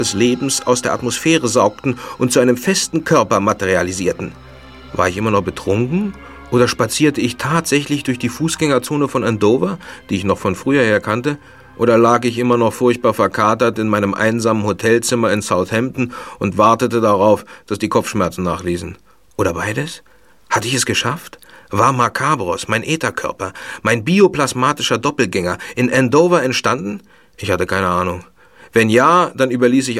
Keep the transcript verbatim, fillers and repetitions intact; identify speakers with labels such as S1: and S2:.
S1: des Lebens aus der Atmosphäre saugten und zu einem festen Körper materialisierten. War ich immer noch betrunken oder spazierte ich tatsächlich durch die Fußgängerzone von Andover, die ich noch von früher her kannte, oder lag ich immer noch furchtbar verkatert in meinem einsamen Hotelzimmer in Southampton und wartete darauf, dass die Kopfschmerzen nachließen? Oder beides? Hatte ich es geschafft? War Macabros, mein Ätherkörper, mein bioplasmatischer Doppelgänger, in Andover entstanden? Ich hatte keine Ahnung. Wenn ja, dann überließ ich